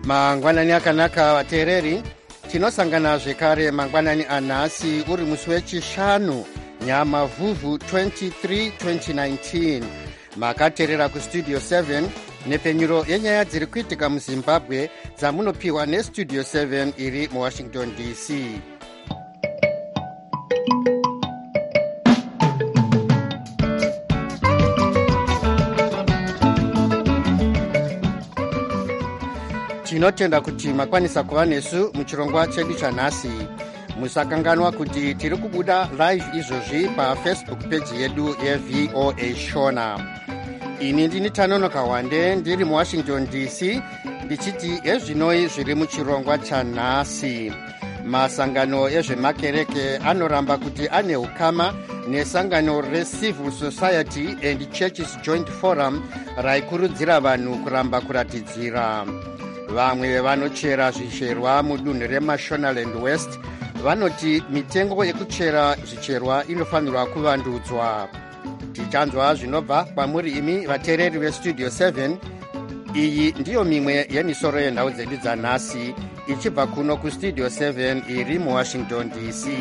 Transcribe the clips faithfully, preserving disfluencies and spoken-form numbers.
mangwanani akanaka vateereri, tinosangana zvekare mangwanani anhasi uri musi wechishanu nyamavhuvhu twenty-three twenty nineteen. makateerera kustudio seven nepenyuro yenyaya dziri kuitika muzimbabwe dzamunopiwa nestudio seven iri muwashington D C. tinotenda kuti makwanisa kuva nesu muchirongwa chedu chanhasi. musakanganwa kuti tiri kubuda live izvozvi pafacebook page yedu yeV O A Shona. ini ndini Tanonoka Wande ndiri muwashington D C ndichiti ezvinoi zviri muchirongwa chanhasi. masangano ezvemakereke anoramba kuti ane ukama nesangano reCivil Society and Churches Joint Forum raikurudzira vanhu kuramba kuratidzira. vamwe vanochera zvicherwa mudunhu reMashonaland West vanoti mitengo yekuchera zvicherwa inofanirwa kuvandudzwa. tichanzwa zvinobva kwamuri imi vateereri vestudio seven. iyi ndiyo mimwe yemisoro yenhau dzedu dzanhasi ichibva kuno kustudio seven iri muwashington D C.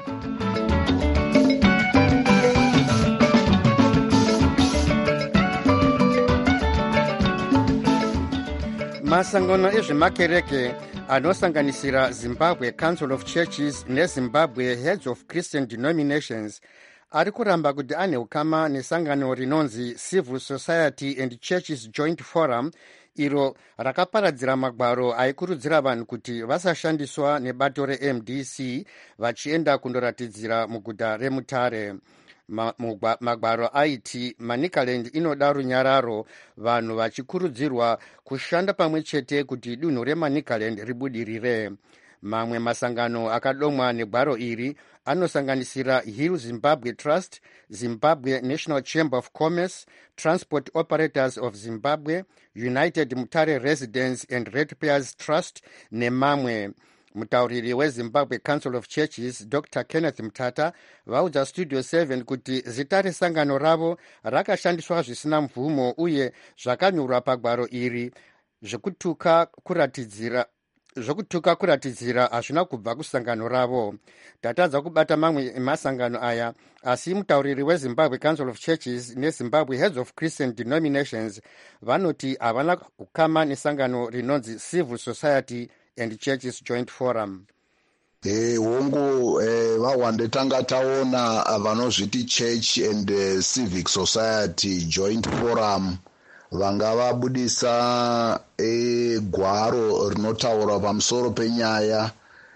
masangano ezvemakereke anosanganisira Zimbabwe Council of Churches neZimbabwe Heads of Christian Denominations ari kuramba kuti ane ukama nesangano rinonzi Civil Society and Churches Joint Forum iro rakaparadzira magwaro aikurudzira vanhu kuti vasashandiswa nebato reM D C vachienda kundoratidzira muguta reMutare. Ma, mugba, magwaro aiti Manicaland inoda runyararo, vanhu vachikurudzirwa kushanda pamwe chete kuti dunhu reManicaland ribudirire. mamwe masangano akadomwa negwaro iri anosanganisira Hill Zimbabwe Trust, Zimbabwe National Chamber of Commerce, Transport Operators of Zimbabwe, United Mutare Residents and Ratepayers Trust nemamwe. mutauriri weZimbabwe Council of Churches Doctor Kenneth Mtata vaudza studio seven kuti zita resangano ravo rakashandiswa zvisina mvumo uye zvakanyorwa pagwaro iri zvekutuka kuratidzira zvokutuka kuratidzira hazvina kubva kusangano ravo. tatadza kubata mamwe emasangano aya, asi mutauriri weZimbabwe Council of Churches neZimbabwe Heads of Christian Denominations vanoti havana ukama nesangano rinonzi Civil Society and Churches Joint Forum. Eh hongu eh vawande tanga taona vanozviti Church and uh, Civic Society Joint Forum vanga vabudisa eh gwaro rinotaura pamusoro penyaya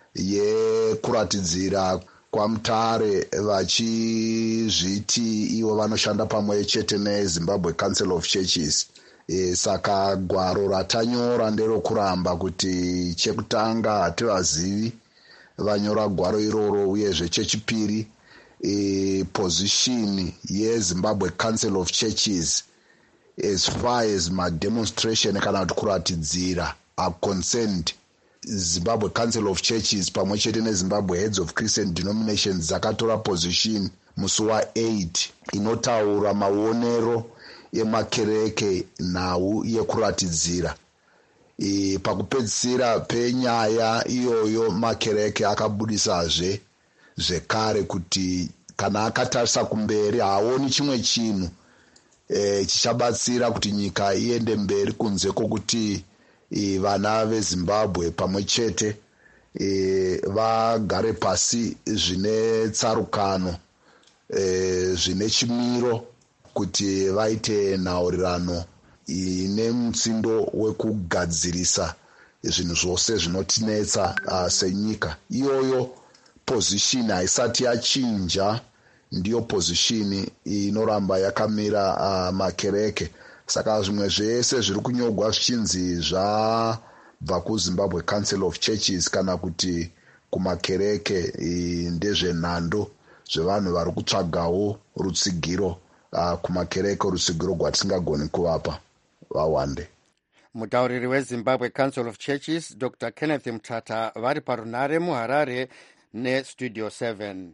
yekuratidzira kwaMutare vachizviti ivo vanoshanda pamwe chete neZimbabwe Council of Churches. E, saka gwaro ratanyora nderokuramba kuti chekutanga hativazivi vanyora gwaro iroro, uyezve chechipiri e, position yeZimbabwe Council of Churches as far as mademonstration kana kuti kuratidzira are concerned. Zimbabwe Council of Churches pamwe chete neZimbabwe Heads of Christian Denominations dzakatora position musi wa-eight inotaura maonero emakereke nhau yekuratidzira. E, pakupedzisira penyaya iyoyo makereke akabudisazve zvekare kuti kana akatarisa kumberi haoni chimwe chinhu e, chichabatsira kuti nyika iende mberi kunze kwokuti e, vana veZimbabwe pamwe chete e, vagare pasi zvine tsarukano e, zvine chimiro kuti vaite nhaurirano ine mutsindo wekugadzirisa zvinhu zvose zvinotinetsa uh, senyika. iyoyo position haisati yachinja, ndiyo position inoramba yakamira uh, makereke. saka zvimwe zvese zviri kunyogwa zvichinzi zvabva kuZimbabwe Council of Churches kana kuti kumakereke ndezvenhando zvevanhu vari kutsvagawo rutsigiro Uh, kumakereke rutsigiro rwatisingagoni kuvapa vawande. mutauriri weZimbabwe Council of Churches Doctor Kenneth Mtata vari parunare muHarare nestudio seven.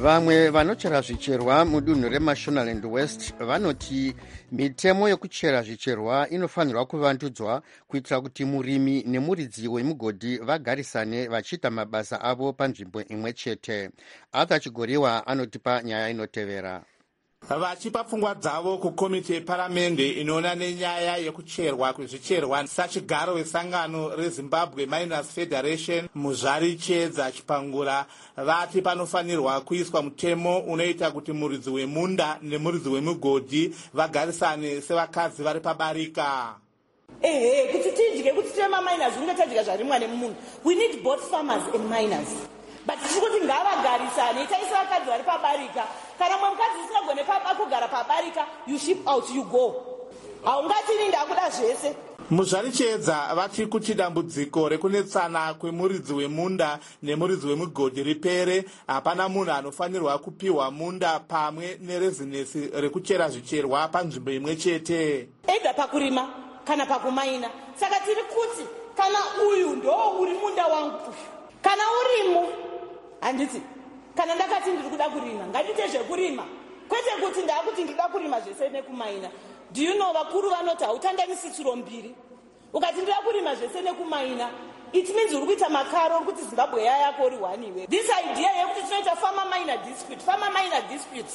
vamwe vanochera zvicherwa mudunhu remashonaland west vanoti mitemo yekuchera zvicherwa inofanirwa kuvandudzwa kuitira kuti murimi nemuridzi wemugodhi vagarisane vachiita mabasa avo panzvimbo imwe chete. Arthur Chigoriwa anotipa nyaya inotevera. Vachipa pfungwa dzavo kukomiti yeparamende inoona nenyaya yekucherwa kwezvicherwa sachigaro wesangano reZimbabwe Miners Federation, Muzvari Chedza Chipangura, vati panofanirwa kuiswa mutemo unoita kuti muridzi wemunda nemuridzi wemugodhi vagarisane sevakadzi vari pabarika. Ehe, kuti tidye kuti tema miners unge tadya zvarimwa nemunhu. We need both farmers and miners. But tikuti ngavagarisane taisa vakadzi vari pabarika. Kana mwe mukadzi usingagone kugara pabarika, you ship out, you go. Haungati ndakuda zvese. Muzvari Chedza vati kuti dambudziko rekunetsana kwemuridzi wemunda nemuridzi wemugodhi ripere, hapana munhu anofanirwa kupiwa munda pamwe nerezinesi rekuchera zvicherwa panzvimbo imwe chete. Ega pakurima kana pakumaina. Saka tiri kuti kana uyu ndo uri munda wangu uyu. Kana urimo handiti kana ndakati ndiri kuda kurima ngandite zvekurima kwete kuti ndakuti ndida kurima zvese nekumaina. Do you know vakuru vanoti hautandanisi tsuro mbiri. Ukati ndida kurima zvese nekumaina, it means uri kuita makaro kuti Zimbabwe yako uri one iwe. This idea yekuti tinoita farmer minor dispute, farmer minor dispute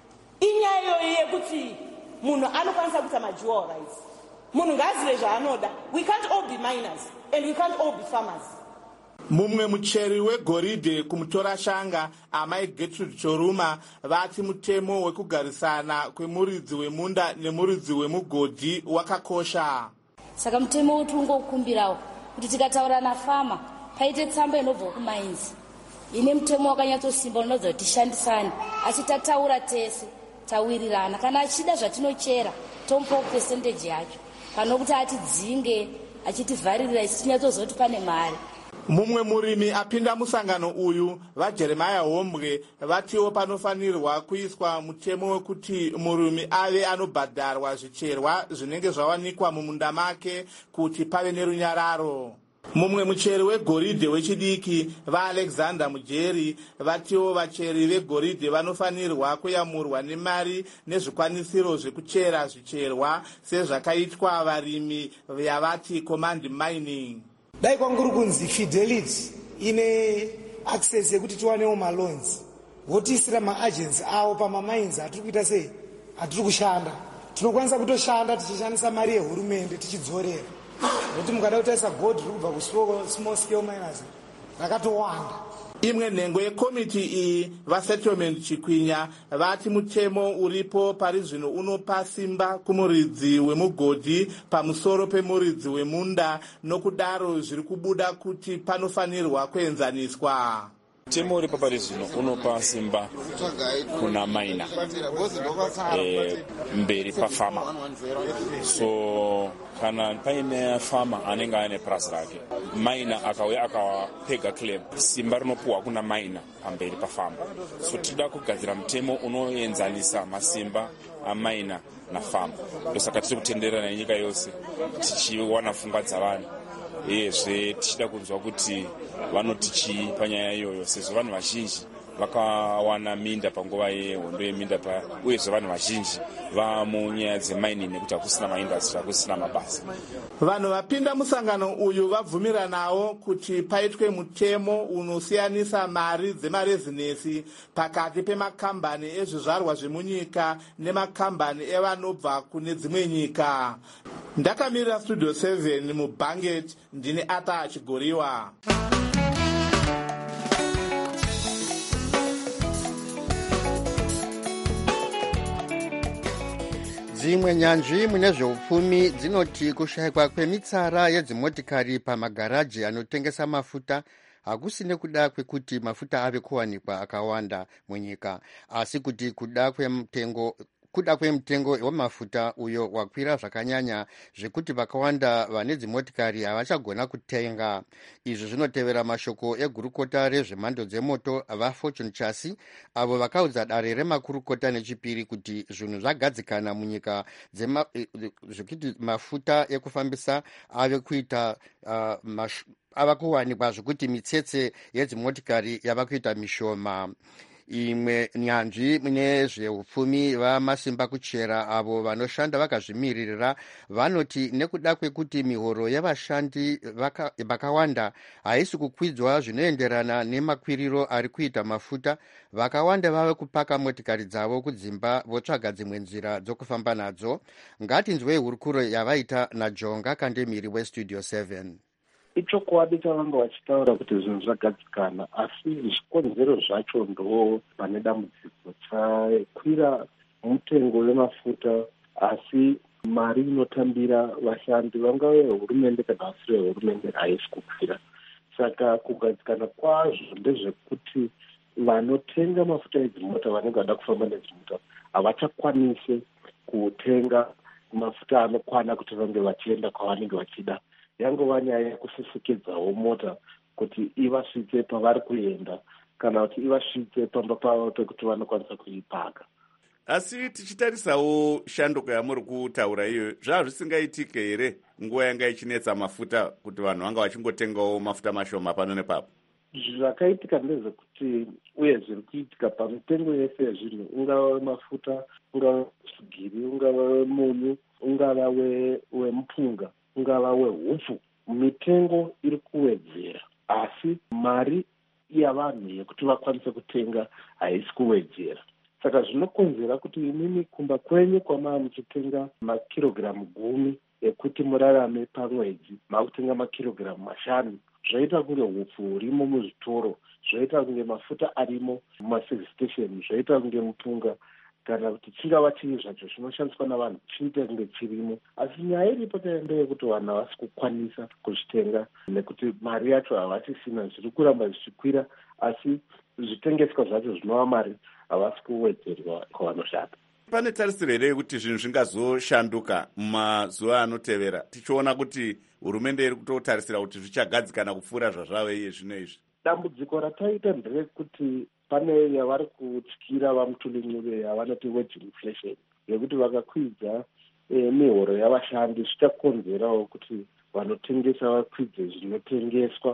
inyaya yekuti munhu anokwanisa kuita madual rights. Munhu ngazive zvaanoda. We can't all be miners and we can't all be farmers. Mumwe mucheri wegoridhe kumutora shanga amai Gertrude Choruma vati mutemo wekugarisana kwemuridzi wemunda nemuridzi wemugodhi wakakosha. Saka mutemo uti ungokumbirawo kuti tikataura nafama paite tsamba inobva kumainzi ine mutemo wakanyatsosimba unoudza kuti tishandisane, asi tataura tese tawirirana. Kana achida zvatinochera tomupawo percentage yacho pano kuti atidzinge achitivharirira isi tinyatsozoti pane mari. Mumwe murimi apinda musangano uyu vaJeremiah Hombwe vatiwo panofanirwa kuiswa mutemo wekuti murimi ave anobhadharwa zvicherwa zvinenge zvawanikwa mumunda make kuti pave nerunyararo. Mumwe mucheri wegoridhe wechidiki vaAlexander Mujeri vatiwo vacheri vegoridhe vanofanirwa kuyamurwa nemari nezvikwanisiro zvekuchera zvicherwa sezvakaitwa varimi yavati Command Mining. Dai kwanguri kunzi Fidelity ine access yekuti tiwanewo maloans votiisira maagents awo pamamines atiri kuita sei atiri kushanda. Tinokwanisa kutoshanda tichishandisa mari yehurumende tichidzorera. Nokuti mukada kutaisa gold riri kubva kusmall scale miners rakatowanda. Imwe nhengo yekomiti iyi vaSettlement Chikwinya vati mutemo uripo pari zvino unopa simba kumuridzi wemugodhi pamusoro pemuridzi wemunda, nokudaro zviri kubuda kuti panofanirwa kuenzaniswa. Mutemo uripo pari zvino unopa simba kuna maina e, mberi pafama. So kana paine fama anenge ane purasi rake, maina akauya akapega claim, simba rinopuwa kuna maina pamberi pafama. So tida kugadzira mutemo unoenzanisa masimba amaina nafama. Ndosaka tiri kutenderana nenyika yose tichiwana pfungwa dzavanhu. Uyezve tichida kunzwa kuti vanotichi panyaya iyoyo, sezvo vanhu vazhinji vakawana minda panguva yehondo yeminda paya, uyezve vanhu vazhinji vamunyaya dzemaini nekuti hakusina maindastri, hakusina mabasa. Vanhu vapinda musangano uyu vabvumiranawo kuti paitwe mutemo unosiyanisa mari dzemarezinesi pakati pemakambani ezvizvarwa zvemunyika nemakambani evanobva kune dzimwe nyika. Ndakamirira Studio seven muBanget, ndine Arthur Chigoriwa. Dzimwe nyanzvi mune zveupfumi dzinoti kushayikwa kwemitsara yedzimotikari pamagaraji anotengesa mafuta hakusi nekuda kwekuti mafuta ave kuwanikwa akawanda munyika, asi kuti kuda kwemtengo kuda kwemtengo wemafuta uyo wakwira zvakanyanya zvekuti vakawanda vane dzimotikari havachagona kutenga. Izvi zvinotevera mashoko egurukota rezvemhando dzemoto vaFortune Chassis, avo vakaudza dare remakurukota nechipiri kuti zvinhu zvagadzikana munyika zvekuti mafuta ekufambisa ave kuita uh, mash, ava kuwanikwa zvekuti mitsetse yedzimotikari yava kuita mishoma. imwe nyanzvi nezveupfumi vamasimba kuchera avo vanoshanda vakazvimiririra vanoti nekuda kwekuti mihoro yavashandi vakawanda haisi kukwidzwa zvinoenderana nemakwiriro ari kuita mafuta, vakawanda vave kupaka motikari dzavo kudzimba votsvaga dzimwe nzira dzokufamba nadzo. Ngatinzwei hurukuro yavaita naJonga Kandemiri westudio seven. Ichokwadi chavanga vachitaura kuti zvinhu zvagadzikana, asi zvikonzero zvacho ndo pane dambudziko. Chakwira mutengo wemafuta, asi mari inotambira vashandi vangave hurumende kana vasiri vehurumende haisi kukwira. Saka kugadzikana kwazvo ndezvekuti vanotenga mafuta edzimota vanenge vada kufamba nedzimota havachakwanise kutenga mafuta anokwana kuti vange vachienda kwavanenge vachida. Yangova nyaya yekusisekedzawo mota kuti ivasvitse pavari kuenda kana kuti ivasvitse pamba pavo pekuti vanokwanisa kuipaka. Asi tichitarisawo shanduko yamuri kutaura iyo, zvava zvisingaitike here nguva yanga ichinetsa mafuta kuti vanhu vanga vachingotengawo mafuta mashoma pano nepapo? Zvakaitika ndezvekuti uye zviri kuitika pamitengo yese yezvinhu, ungava mafuta, ungava sugiri, ungava munyu, ungava wemupunga, ungava wehupfu, mitengo iri kuwedzera, asi mari yavanhu yekuti vakwanise kutenga haisi kuwedzera. Saka zvinokonzera kuti imimi kumba kwenyu kwama muchitenga makirogiramu gumi ekuti murarame pamwedzi makutenga makirogiramu mashanu, zvoita kunge hupfu hurimo muzvitoro, zvoita kunge mafuta arimo mumaservice station, zvoita kunge mupunga kana kuti chingava chii zvacho zvinoshandiswa navanhu chiite kunge chirimo. Asi nyaya iripo ndeyekuti vanhu havasi kukwanisa kuzvitenga nekuti mari yacho havachisina, zviri kuramba zvichikwira, asi zvitengeswa zvacho zvinova mari havasi kuwedzerwa kwavanoshanda. Pane tarisiro here kuti zvinhu zvingazoshanduka mumazuva anotevera, tichiona kuti hurumende iri kutotarisira kuti zvichagadzikana kupfuura zvazvave iye zvino izvi? Dambudziko rataita nderekuti pane yavari kutyira vamutulinyuve yavanoti wage inflation, yekuti vakakwidza e, mihoro yavashandi zvichakonzerawo kuti vanotengesa vakwidze zvinotengeswa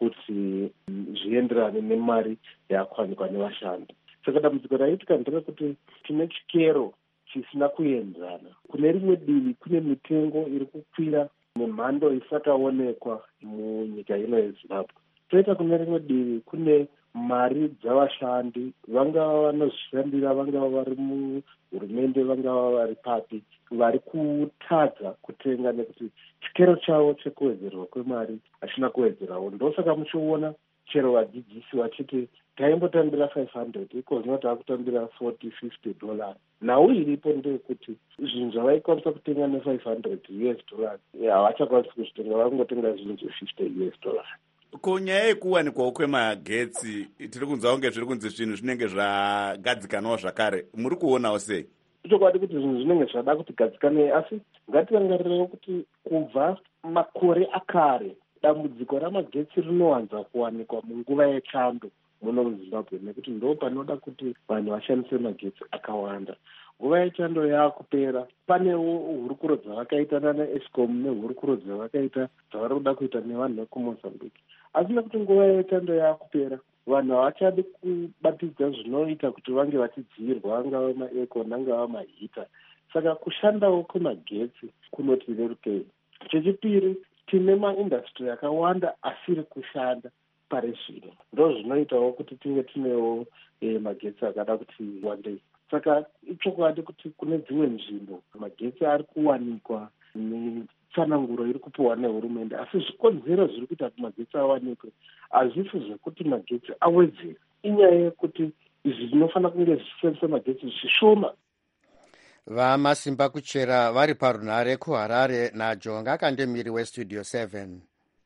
kuti zvienderane nemari yakwanikwa nevashandi. Saka dambudziko raitika nderekuti tine chikero chisina kuenzana. Kune rimwe divi kune mitengo iri kukwira nemhando isakaonekwa munyika ino yeZimbabwe. Toita kune rimwe divi kune mari dzavashandi, vangava vanozvishandira, vangava vari muhurumende, vangava vari papi, vari kutadza kutenga nekuti chikero chavo chekuwedzerwa kwemari hachina kuwedzerawo. Ndosaka muchiona chero vadzidzisi vachiti taimbotambira five hundred iko zvino taakutambira forty fifty dollars. Nhau iripo ndeyekuti zvinhu zvavaikwanisa kutenga ne-five hundred U S dollars havachakwanisi kuzvitenga, vakungotenga zvinhu zve-fifty U S dollars. Kunyaya yekuwanikwawo kwemagetsi tiri kunzwa kunge zviri kunzi zvinhu zvinenge zvagadzikanawo zvakare, muri kuonawo sei? Chokwadi kuti zvinhu zvinenge zvada kuti gadzikanei, asi ngatirangarirewo kuti kubva makore akare dambudziko ramagetsi rinowanza kuwanikwa munguva yechando muno muZimbabwe, nekuti ndo panoda kuti vanhu vashandise magetsi akawanda. Nguva yechando yaakupera, panewo hurukuro dzavakaita nana Eskom nehurukuro dzavakaita dzavari kuda kuita nevanhu vekuMozambique. Asi nekuti nguva yechando yaakupera, vanhu havachadi kubatidza zvinoita kuti vange vachidziyirwa, angava maekoni, angava mahita. Saka kushandawo kwemagetsi kunoti rerukei. Chechipiri, tine maindastry akawanda asiri kushanda pari zvino, ndo zvinoitawo kuti tinge tinewo e, magetsi akada kuti wandei. Saka ichokwadi kuti kune dzimwe nzvimbo magetsi ari kuwanikwa netsananguro iri kupiwa nehurumende, asi zvikonzero zviri kuita kuti magetsi awanikwe hazvisi zvekuti magetsi awedzere. Inyaya yekuti izvi zvinofanira kunge zvichishandisa magetsi zvishoma. Vamasimba kuchera vari parunhare kuHarare naJonga Kandemiri westudio seven.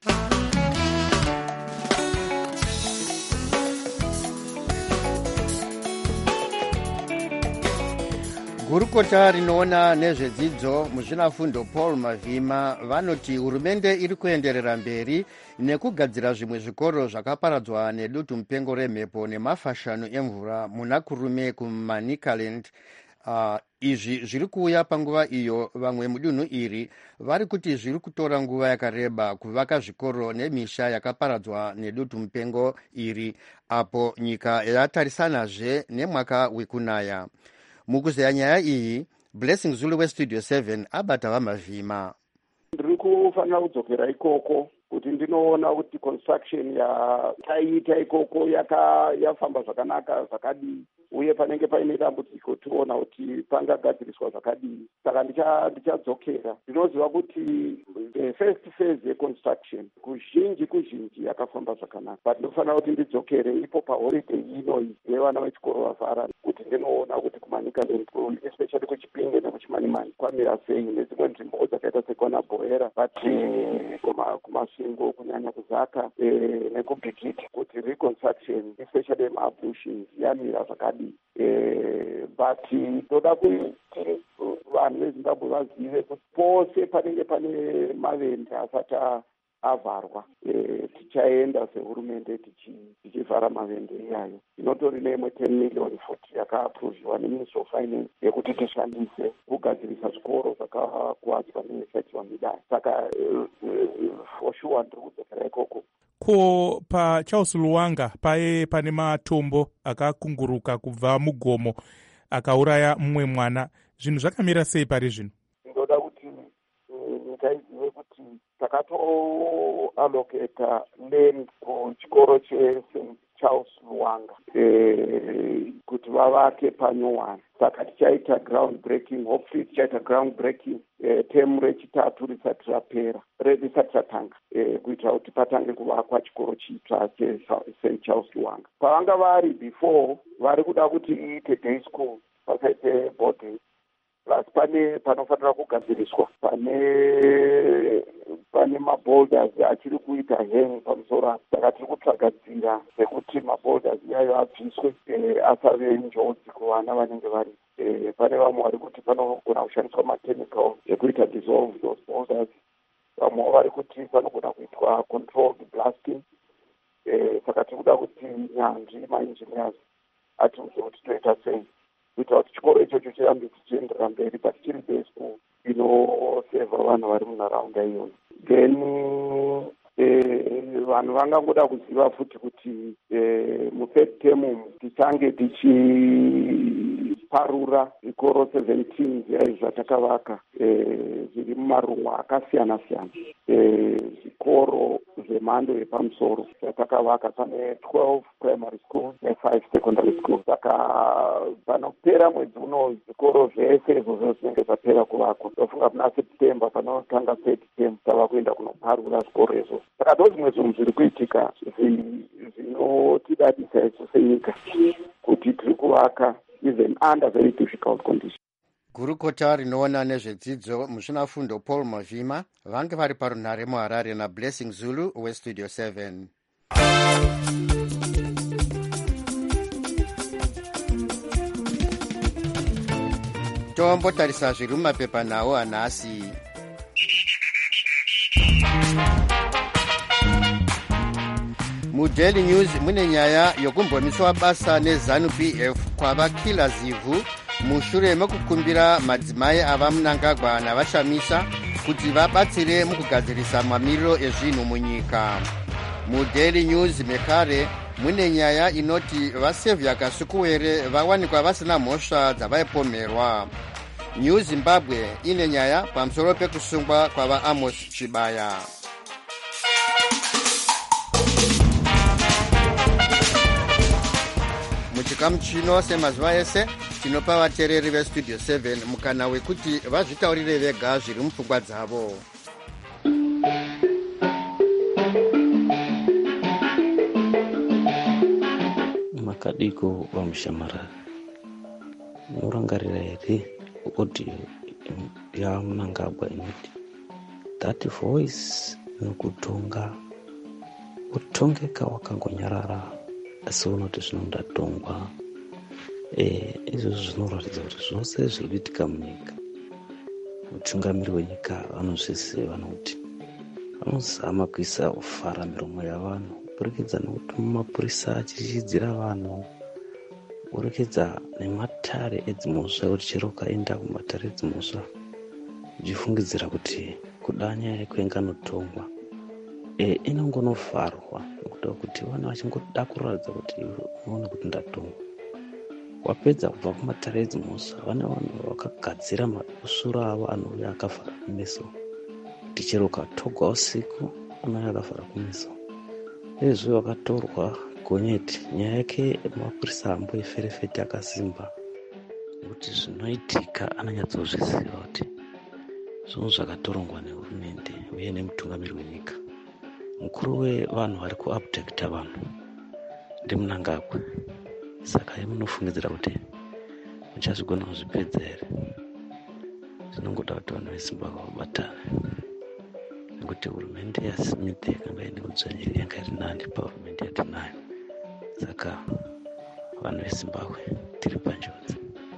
Gurukota rinoona nezvedzidzo muzvinafundo Paul Mavhima vanoti hurumende iri kuenderera mberi nekugadzira zvimwe zvikoro zvakaparadzwa nedutu mupengo remhepo nemafashanu emvura muna kurume kuManicaland Uh, izvi zviri kuuya panguva iyo vamwe mudunhu iri vari kuti zviri kutora nguva yakareba kuvaka zvikoro nemisha yakaparadzwa nedutu mupengo iri, apo nyika yatarisanazve nemwaka wekunaya. Mukuzeya nyaya iyi, Blessing Zulu westudio seven abata vamavhima. Ndiri kufanira kudzokera ikoko kuti ndinoona kuti construction yataiita ikoko yafamba zvakanaka zvakadii, uye panenge paine dambudziko toona kuti pangagadziriswa zvakadii. Saka ndichadzokera. Ndinoziva kuti the first phase yeconstruction kuzhinji kuzhinji yakafamba zvakanaka, but ndinofanira kuti ndidzokere ipo paholiday inoyi yevana vechikoro vavhara, kuti ndinoona kuti kumanika nemvuri especially kuchipinge nekuchimanimani kwamira sei, nedzimwe nzvimbo dzakaita sekwana bhoera but kumasvingo kunyanya kuzaka nekubhikiti, kuti reconstruction especially mabushing yamira zvakadii. But toda kuti vanhu vezimbabwe vazive kuti pose panenge pane mavende asati avharwa tichaenda sehurumende tichivhara mavende iyayo. Inotori neimwe ten million futi yakaapruviwa neministry of finance yekuti tishandise kugadzirisa zvikoro zvakakuwadzwa nesaitiwa midai. Saka for sure ndiri kudzokera ikoko. Ko paCharles Lwanga paye pane matombo akakunguruka kubva mugomo akauraya mumwe mwana, zvinhu zvakamira sei pari zvino? Ndoda kuti nyika izive kuti takatoallocata land kuchikoro cheSaint Charles Lwanga kuti vavake panyowani. Saka tichaita ground breaking, hopefully tichaita ground breaking temu rechitatu risati rapera risati ratanga, kuitira kuti patange kuvakwa chikoro chitsva cheSaint Charles Lwanga. Pavanga vari before vari kuda kuti iite day school, pasaite boarding, plus pane panofanira kugadziriswa, pane pane maboulders achiri kuita hang pamusoro. Saka tiri kutsvagadzira sekuti maboulders iyayo abviswe asave njodzi kuvana vanenge vari. Pane vamwe vari kuti panogona kushandiswa machemical ekuita dissolve those boulders. Vamwe vari kuti panogona kuitwa controlled blasting. Saka tiri kuda kuti nyanzvi maengineers atiudze kuti toita sei kuita kuti chikoro ichocho chirambe chichienderera mberi, but chiri day school inoseva vanhu vari munharaunda iyoyo. Then vanhu vangangoda kuziva futi kuti muthird term tichange tichiparura zvikoro seventeen ziyai zvatakavaka zviri mumarumwa akasiyana siyana, zvikoro zvemhando yepamusoro zvatakavaka. Pane twelve primary schools nefive secondary schools. Saka panopera mwedzi uno zvikoro zvese izvozvo zvinenge zvapera kuvakwa. Tofunga muna September panotanga third term tava kuenda kunoparura zvikoro izvo. Saka ndozvimwe zvinhu zviri kuitika zvinotidadisa isu senyika kuti tiri kuvaka even under very difficult conditions. Gurukota rinoona nezvedzidzo muzvinafundo Paul Mavhima vange vari parunhare muHarare naBlessing Zulu westudio seven. Tombotarisa zviri mumapepa nawo anhasi. MuDaily News mune nyaya yokumbomiswa basa neZanu P F kwavakila zivhu mushure mekukumbira madzimai ava Mnangagwa navashamisa kuti vabatsire mukugadzirisa mamiriro ezvinhu munyika. MuDaily News mekare mune nyaya inoti vaSaviour Kasukuwere vawanikwa vasina mhosva dzavaipomerwa. New Zimbabwe ine nyaya pamusoro pekusungwa kwava Amos Chibaya. Muchikamu chino semazuva ese tinopa vateereri vestudio seven mukana wekuti vazvitaurire vega zviri mupfungwa dzavo. Makadiko vamushamarara murangarira here kuti ya Mnangagwa inoti that voice nokutonga utongeka wakangonyarara asi unoti zvinondatongwa. Eh, izvo zvinoratidza kuti zvose zviri kuitika munyika mutungamiri wenyika vanozviziva nokuti vanozama kuisa ufara miromo yavanhu kuburikidza nokuti mapurisa achichidzira vanhu kurekidza nematare edzimuswa kuti chero ukaenda kumatare edzimuswa uchifungidzira kuti kuda nyaya yekuenganotongwa e, inongonofarwa nekuda kuti vana vachingoda kuratidza kuti unoona kuti ndatongwa. Wapedza kubva kumatare edzimuswa vane vanhu vakagadzira mausura avo anouya akavhara kumeso kuti chero ukatogwa usiku anouya akavhara kumeso. Izvo vakatorwa gonyeti nyaya yake mapurisa amboiferefeti akasimba nekuti zvinoitika ananyatsozviziva kuti zvinhu zvakatorongwa nehurumende uye nemutungamiri wenyika. Mukuru wevanhu vari kuabducta vanhu ndiMnangagwa, saka imunofungidzira kuti muchazvigona kuzvipedza here. Zvinongoda kuti vanhu veZimbabwe vabatane nekuti hurumende yaSmith yakanga ine udzvanyiri yanga iri nani pahurumende yatinayo, saka vanhu veZimbabwe tiri panjodzi.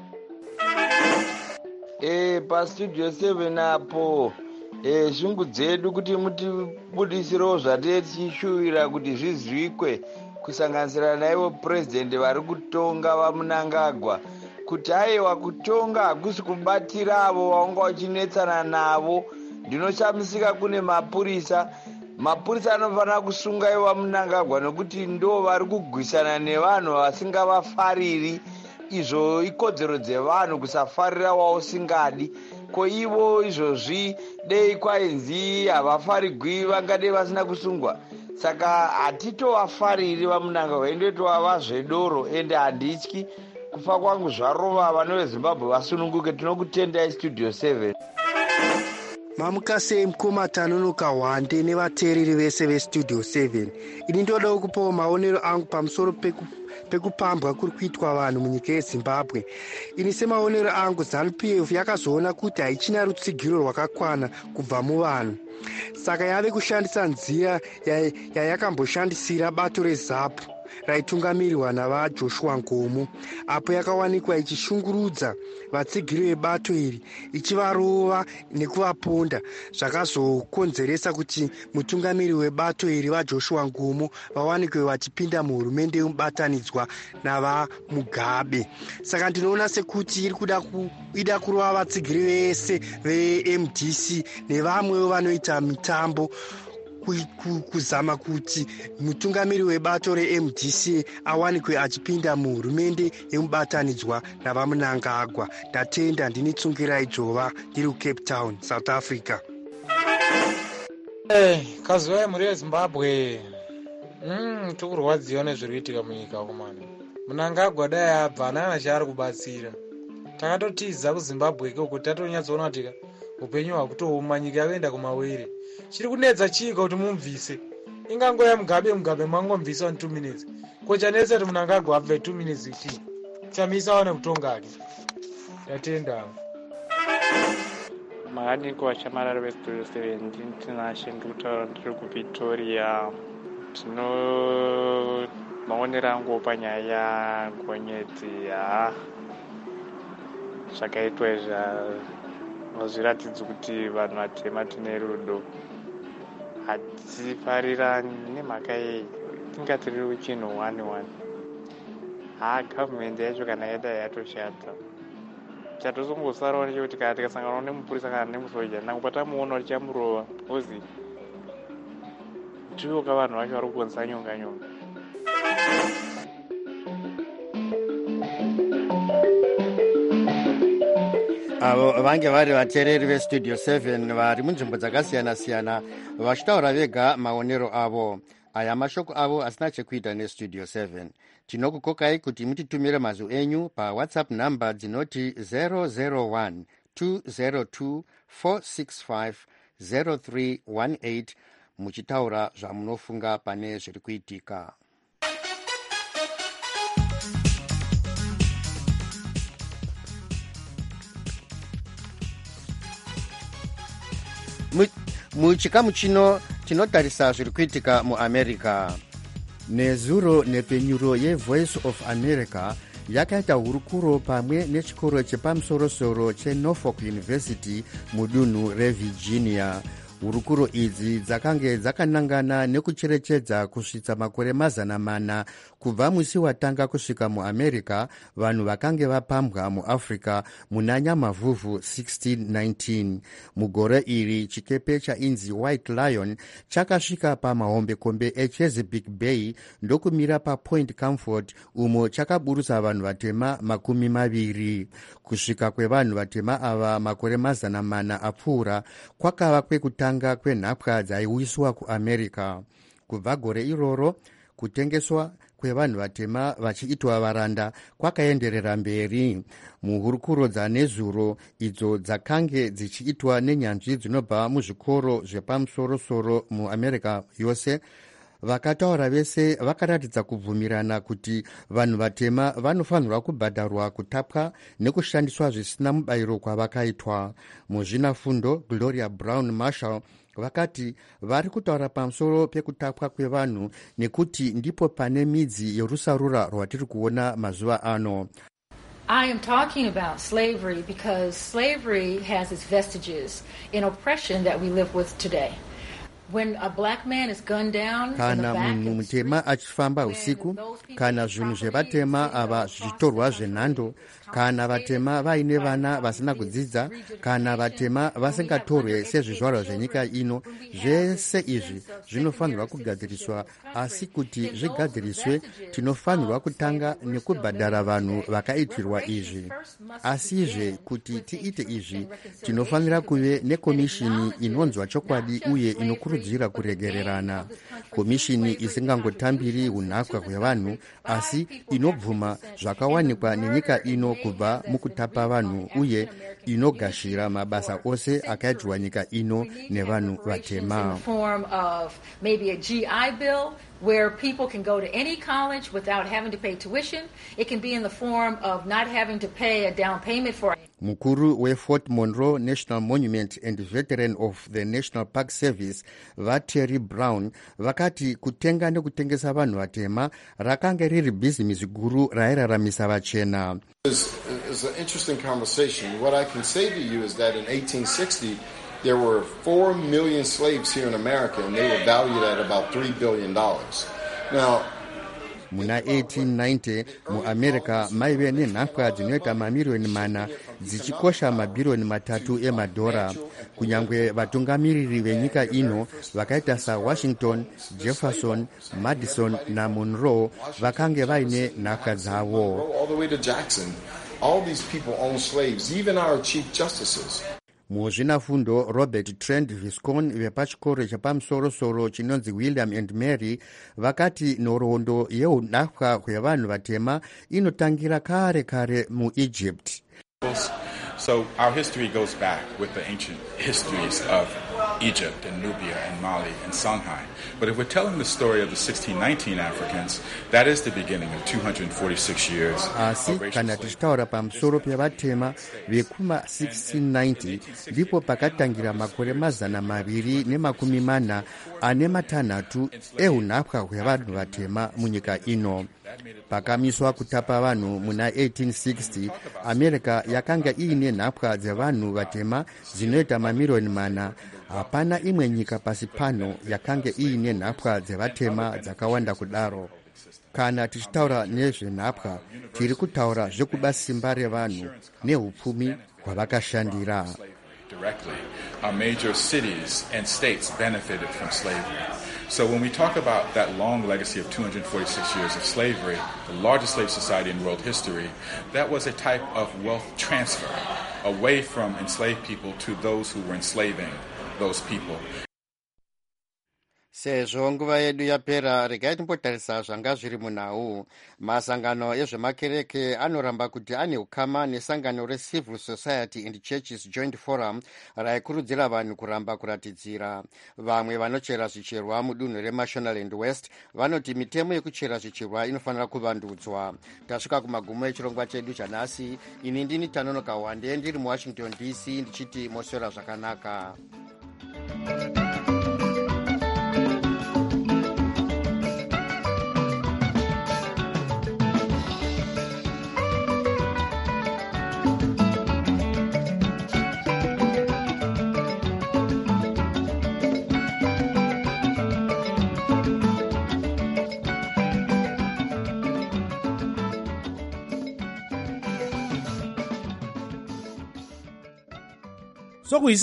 E, pastudio seven apo e, shungu dzedu kuti mutibudisirewo zvatee tichishuvira kuti zvizivikwe kusanganisira naivo purezidendi vari kutonga vaMnangagwa kuti aiwa kutonga hakusi kubatira avo vaunga uchinetsana navo. Ndinoshamisika kune mapurisa mapurisa anofanira kusunga iva Mnangagwa nekuti ndo vari kugwisana nevanhu vasingavafariri. Izvo ikodzero dzevanhu kusafarira wausingadi. Ko ivo izvozvi dei kwainzi havafarigwi vangadei vasina kusungwa. Saka hatitovafariri vaMnangagwa indotova vazvedoro ende handityi kufa kwangu zvarova vana veZimbabwe vasununguke. Tinokutendai Studio seven. Mamukasei mukoma Tanonoka Hwande nevateereri vese veStudio seven. Ini ndodawo kupawo maonero angu pamusoro peku pekupambwa kuri kuitwa vanhu munyika yeZimbabwe. Ini semaonero angu ZANU-P F yakazoona kuti haichina rutsigiro rwakakwana kubva muvanhu, saka yave kushandisa nzira yayakamboshandisira bato reZAPU raitungamirirwa navaJoshua Ngomo, apo yakawanikwa ichishungurudza vatsigiri vebato iri ichivarova nekuvaponda, zvakazokonzeresa kuti mutungamiri webato iri vaJoshua Ngomo vawanikwe vachipinda muhurumende yemubatanidzwa navaMugabe. Saka ndinoona sekuti iri kuda kuida kurova vatsigiri vese veM D C nevamwewo vanoita mitambo kuzama kuti mutungamiri webato reM D C awanikwe achipinda muhurumende yemubatanidzwa navaMnangagwa. Ndatenda. Ndini Tsungirai Jova ndiri kuCape Town, South Africa. Hey, kazuva muri yeZimbabwe mm, tikurwadziwa nezviri kuitika munyika kumana. Mnangagwa dai abva anana chaari kubatsira. Takatotiza kuZimbabwe ikoko tatonyatsoona kuti upenyu hwakutouma, nyika yavoenda kumawere. Chiri kunetsa chika kuti mumvise. Ingangoya Mugabe Mugabe mwangomvisa in two minutes. Kochanetsa kuti Mnangagwa abve two minutes iki. Chamisa wane kutonga ake. Tatenda. Mahaniko achamarara veStudio seven tinashe ndikutaura ndiri kuVictoria. Tino maonero angu panyaya gonyeti ha zvakaitwa zvazviratidza kuti vanhu vatema tine rudo, hatifarirani nemhaka yei, tinga tiri chinhu one one. Ha gavhmendi yacho kana yadai yatoshata, chatozongosarawo ndechekuti kana tikasanganawo nemupurisa kana nemusoja nangu patamuona richamurova ozi ndivoka vanhu vacho vari kukonzesa nyonga nyonga. avo vange vari vateereri veStudio seven vari munzvimbo dzakasiyana-siyana vachitaura vega maonero avo. Aya mashoko avo asina chekuita neStudio seven. Tinokukokai kuti mutitumire mazwi enyu paWhatsApp namba dzinoti zero zero one two zero two four six five zero three one eight muchitaura zvamunofunga pane zviri kuitika. Muchikamu chino tinotarisa zviri kuitika muAmerica. Nezuro nepfenyuro yeVoice of America yakaita hurukuro pamwe nechikoro chepamusoro-soro cheNorfolk University mudunhu reVirginia. hurukuro idzi dzakange dzakanangana nekucherechedza kusvitsa makore mazana mana kubva musi watanga kusvika muamerica vanhu vakange vapambwa muafrica muna nyamavhuvhu sixteen nineteen. mugore iri chikepe chainzi white lion chakasvika pamahombekombe echesapeake bay ndokumira papoint comfort umo chakaburusa vanhu vatema makumi maviri. kusvika kwevanhu vatema ava makore mazana mana apfuura kwakava kwekutanga kwenhapwa dzaiuyiswa kuamerica. kubva gore iroro kutengeswa kwevanhu vatema vachiitwa varanda kwakaenderera mberi. muhurukuro dzanezuro idzo dzakange dzichiitwa nenyanzvi dzinobva muzvikoro zvepamusorosoro muamerica yose, vakataura vese vakaratidza kubvumirana kuti vanhu vatema vanofanirwa kubhadharwa kutapwa nekushandiswa zvisina mubayiro kwavakaitwa. muzvinafundo Gloria Brown Marshall vakati vari kutaura pamusoro pekutapwa kwevanhu nekuti ndipo pane midzi yerusarura rwatiri kuona mazuva ano. I am talking about slavery because slavery has its vestiges in oppression that we live with today. When a black man is gunned down kana munhu mutema achifamba usiku, kana zvinhu zvevatema ava zvichitorwa zvenhando, kana vatema vaine vana vasina kudzidza, kana vatema vasingatorwe sezvizvarwa zvenyika ino, zvese izvi zvinofanirwa kugadziriswa. asi kuti zvigadziriswe tinofanirwa kutanga nekubhadhara vanhu vakaitirwa izvi. asizve kuti tiite izvi tinofanira kuve nekomishini inonzwa chokwadi uye inokurudzira kuregererana, komishini isingangotambiri unhakwa hwevanhu asi inobvuma zvakawanikwa nenyika ino kubva mukutapa vanhu uye inogashira mabasa ose akaitirwa nyika ino nevanhu vatema. Where people can go to any college without having to pay tuition. It can be in the form of not having to pay a down payment for. Mukuru weFort Monroe National Monument and veteran of the National Park Service, Terry Brown, vakati kutenga nekutengesa vanhu vatema rakanga riri bhizimusi guru rairaramisa vachena. It's an interesting conversation. What I can say to you is that in eighteen sixty there were four million slaves here in America, and they were valued at about three billion dollars. Now, muna eighteen ninety muamerica maive nenhapwa dzinoita mamirioni mana dzichikosha mabhirioni matatu emadhora. kunyangwe vatungamiriri venyika ino vakaita sawashington, jefferson, madison namonroe vakange vaine nhapwa dzavo. all the way to Jackson, all these people own slaves, even our chief justices. muzvinafundo Robert Trent Viscon vepachikoro chepamusorosoro chinonzi William and Mary vakati nhoroondo yeunhapwa hwevanhu vatema inotangira kare kare muEgypt. So our history goes back with the ancient histories of Egypt and Nubia and Mali and Songhai. But if we're telling the story of the sixteen nineteen Africans, that is the beginning of two hundred forty-six years asi of racial kana tichitaura pamusoro pevatema vekuma sixteen ninety ndipo pakatangira makore mazana maviri nemakumi mana ane matanhatu eunhapwa hwevanhu vatema munyika ino. pakamiswa kutapa vanhu muna eighteen sixty america yakanga iine nhapwa dzevanhu vatema dzinoita mamirioni mana. hapana imwe nyika pasi pano yakanga iine nhapwa dzevatema dzakawanda kudaro. kana tichitaura nezvenhapwa tiri kutaura zvekuba simba revanhu neupfumi hwavakashandira. directly. Our major cities and states benefited from slavery. So when we talk about that long legacy of two hundred forty-six years of slavery, the largest slave society in world history, that was a type of wealth transfer away from enslaved people to those who were enslaving those people. sezvo nguva yedu yapera, regai timbotarisa zvanga zviri munhau. masangano ezvemakereke anoramba kuti ane ukama nesangano reCivil Society and Churches Joint Forum raikurudzira vanhu kuramba kuratidzira. vamwe vanochera zvicherwa mudunhu reMashonaland West vanoti mitemo yekuchera zvicherwa inofanira kuvandudzwa. tasvika kumagumo echirongwa chedu chanhasi. ini ndini Tanonoka Wande ndiri muWashington D C ndichiti moswera zvakanaka. 所以